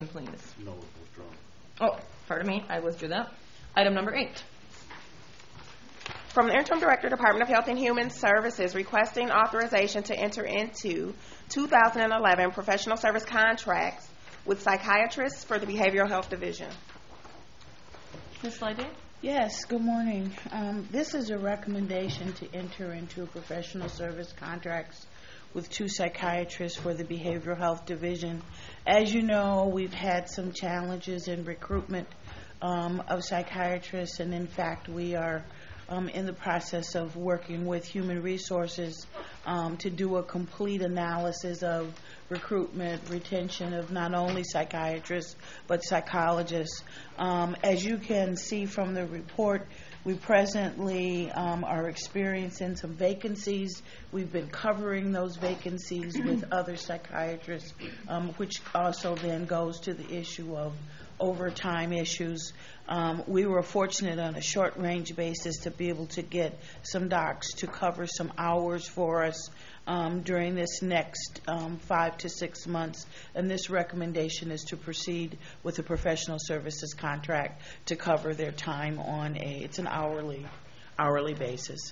please. No, withdrawn. Oh, pardon me, I withdrew that. Item number 8. From the Interim Director, Department of Health and Human Services, requesting authorization to enter into 2011 professional service contracts with psychiatrists for the Behavioral Health Division. Ms. Lyday? Yes, good morning. This is a recommendation to enter into professional service contracts with 2 psychiatrists for the Behavioral Health Division. As you know, we've had some challenges in recruitment of psychiatrists, and in fact, we are in the process of working with Human Resources to do a complete analysis of recruitment, retention of not only psychiatrists but psychologists. As you can see from the report, we presently are experiencing some vacancies. We've been covering those vacancies with other psychiatrists, which also then goes to the issue of overtime issues. We were fortunate on a short-range basis to be able to get some docs to cover some hours for us during this next 5 to 6 months, and this recommendation is to proceed with a professional services contract to cover their time on it's an hourly basis.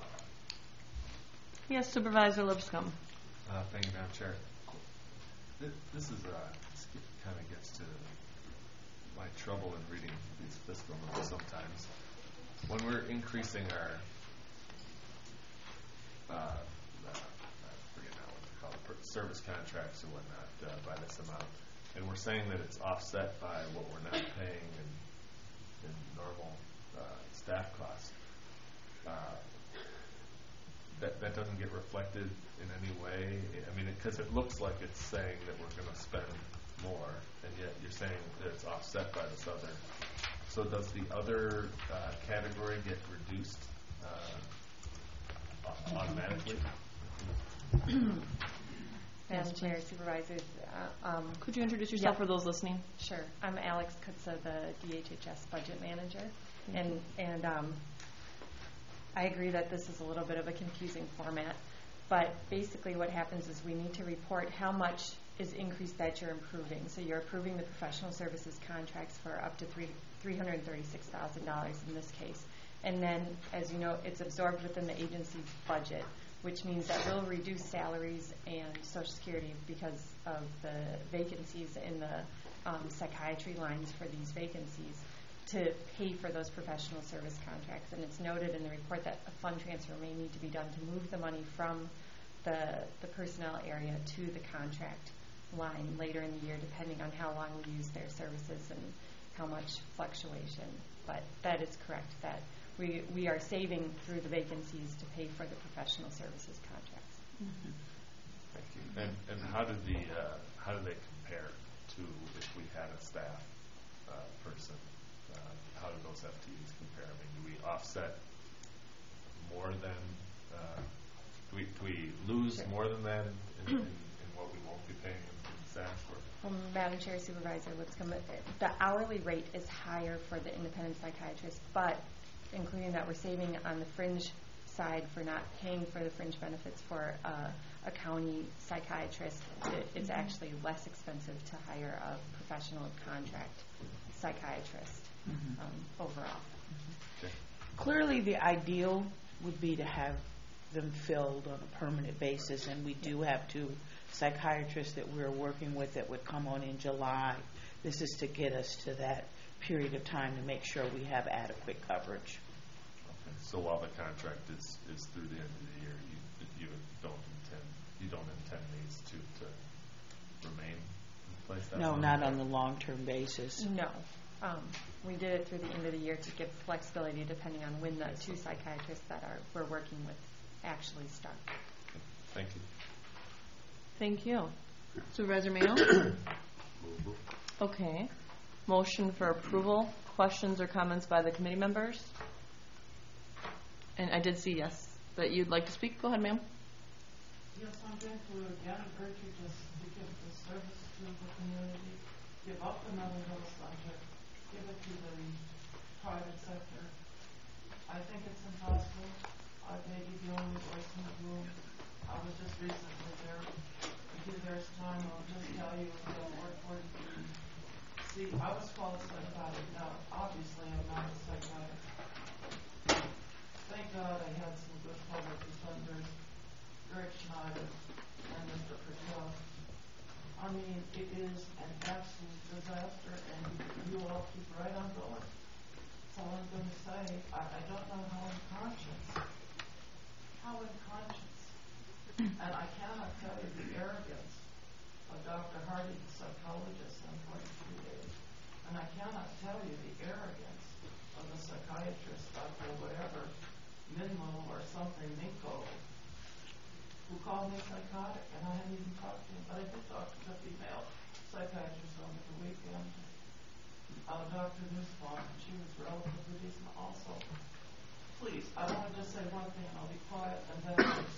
Yes, Supervisor Lipscomb. Thank you, Madam Chair. This is kind of gets to my trouble in reading these fiscal numbers sometimes. When we're increasing our service contracts and whatnot by this amount, and we're saying that it's offset by what we're not paying in normal staff costs, that doesn't get reflected in any way. I mean, because it looks like it's saying that we're going to spend more, and yet you're saying that it's offset by this other. So does the other category get reduced automatically? Madam Chair, Supervisors. Could you introduce yourself for those listening? Sure. I'm Alex Kutza, the DHHS Budget Manager. And I agree that this is a little bit of a confusing format. But basically what happens is we need to report how much is increased that you're improving. So you're approving the professional services contracts for up to $336,000 in this case. And then, as you know, it's absorbed within the agency's budget, which means that we'll reduce salaries and Social Security because of the vacancies in the psychiatry lines for these vacancies to pay for those professional service contracts. And it's noted in the report that a fund transfer may need to be done to move the money from the personnel area to the contract line later in the year, depending on how long we use their services and how much fluctuation. But that is correct, that we are saving through the vacancies to pay for the professional services contracts. Mm-hmm. Thank you. And how do they compare to if we had a staff person? How do those FTEs compare? I mean, do we offset more than? Do we lose more than that in what we won't be paying in staff? Well, Madam Chair, Supervisor Lipscomb, the hourly rate is higher for the independent psychiatrist, but including that we're saving on the fringe side for not paying for the fringe benefits for a county psychiatrist. It's actually less expensive to hire a professional contract psychiatrist overall. Okay. Clearly the ideal would be to have them filled on a permanent basis, and we do have 2 psychiatrists that we're working with that would come on in July. This is to get us to that period of time to make sure we have adequate coverage. Okay. So while the contract is through the end of the year, you don't intend these 2 to remain in place? No, not on the long-term basis. No. We did it through the end of the year to give flexibility depending on when the 2 psychiatrists that we're working with actually start. Okay. Thank you. Thank you. Supervisor Mayo? Okay. Motion for approval. Questions or comments by the committee members? And I did see yes, but you'd like to speak? Go ahead, ma'am. Yes, I'm going to again urge you just to give the service to the community, give up the mental health subject, give it to the private sector. I think it's impossible. I may be the only voice in the room. I was just recently there. If there's time, I'll just tell you, it's been work 43 See, I was called psychotic. Now, obviously, I'm not a psychiatrist. Thank God I had some good public defenders, Greg Schneider and Mr. Patel. I mean, it is an absolute disaster, and you all keep right on going. That's all I'm going to say. I don't know how in conscience. How in conscience. And I cannot tell you the arrogance of Dr. Hardy, the psychologist on 42 days. And I cannot tell you the arrogance of the psychiatrist, Dr. whatever, Minmo or something, Minko, who called me psychotic, and I hadn't even talked to him, but I did talk to the female psychiatrist over the weekend, Dr. Nussbaum, and she was relatively decent also. Please, I want to just say one thing, and I'll be quiet, and that is,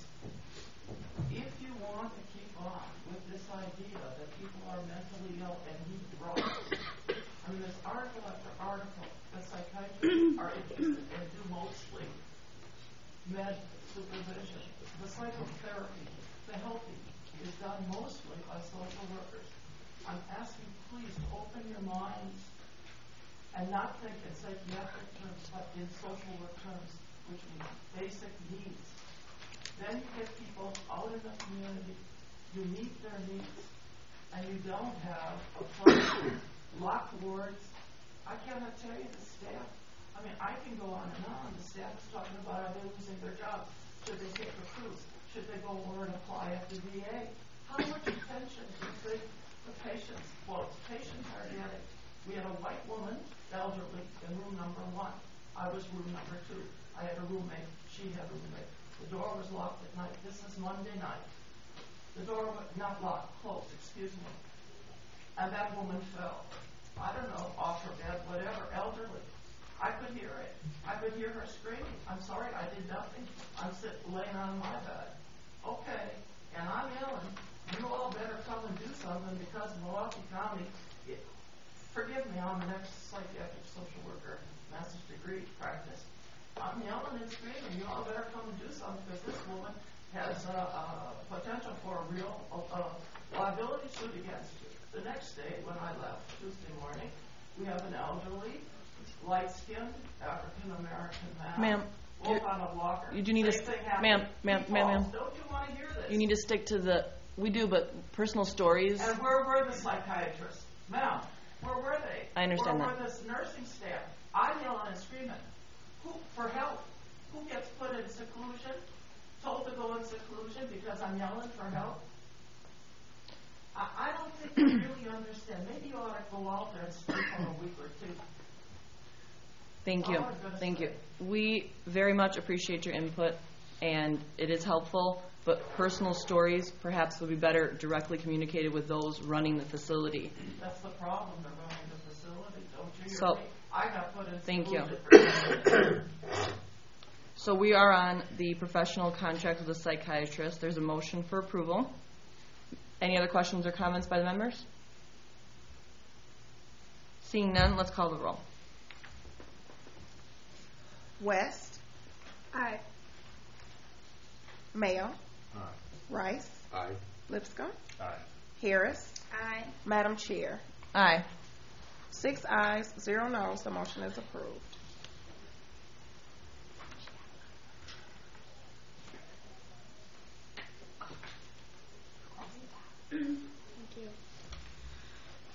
if you want to keep on with this idea that people are mentally ill and need drugs, I mean, there's article after article that psychiatrists are interested and do mostly med supervision. The psychotherapy, the helping, is done mostly by social workers. I'm asking, please, to open your minds and not think in psychiatric terms, but in social work terms, which means basic needs. Then you get people out in the community, you meet their needs, and you don't have a place, locked wards. I cannot tell you the staff. I mean, I can go on and on. The staff is talking about are they losing their jobs? Should they take a cruise? Should they go over and apply at the VA? How much attention do you think the patients, patients are getting? We had a white woman, elderly, in room number 1. I was room number 2. I had a roommate. She had a roommate. The door was locked at night. This is Monday night. The door was not locked, closed, excuse me. And that woman fell. I don't know, off her bed, whatever, elderly. I could hear it. I could hear her screaming. I'm sorry, I did nothing. I'm laying on my bed. Okay, and I'm Ellen. You all better come and do something because Milwaukee County, forgive me, I'm an ex-psychiatric social worker, master's degree practice. I'm yelling and screaming. You all better come and do something because this woman has potential for a real liability suit against you. The next day, when I left, Tuesday morning, we have an elderly, light-skinned African-American man. Ma'am, on a walker. you do need to, ma'am. Don't you want to hear this? You need to stick to the. We do, but personal stories. And where were the psychiatrists, ma'am? Where were they? I understand where that. Where were the nursing staff? I'm yelling and screaming. Who for help? Who gets put in seclusion? Told to go in seclusion because I'm yelling for help? I don't think you really understand. Maybe you ought to go out there and speak for a week or two. Thank you. Thank you. We very much appreciate your input, and it is helpful, but personal stories perhaps would be better directly communicated with those running the facility. That's the problem. They're running the facility. Don't you hear So, me? I got put in thank you. seclusion. So we are on the professional contract with a psychiatrist. There's a motion for approval. Any other questions or comments by the members? Seeing none, let's call the roll. West. Aye. Mayo. Aye. Rice. Aye. Lipscomb. Aye. Harris. Aye. Madam Chair. Aye. 6 ayes, 0 noes. The motion is approved.